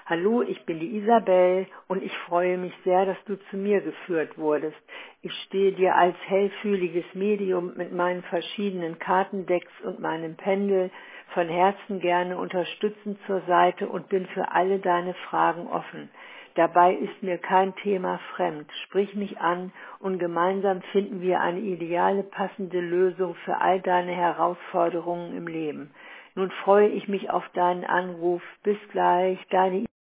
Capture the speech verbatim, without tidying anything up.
Hallo, ich bin die Isabel und ich freue mich sehr, dass du zu mir geführt wurdest. Ich stehe dir als hellfühliges Medium mit meinen verschiedenen Kartendecks und meinem Pendel von Herzen gerne unterstützend zur Seite und bin für alle deine Fragen offen. Dabei ist mir kein Thema fremd. Sprich mich an und gemeinsam finden wir eine ideale, passende Lösung für all deine Herausforderungen im Leben. Nun freue ich mich auf deinen Anruf. Bis gleich, deine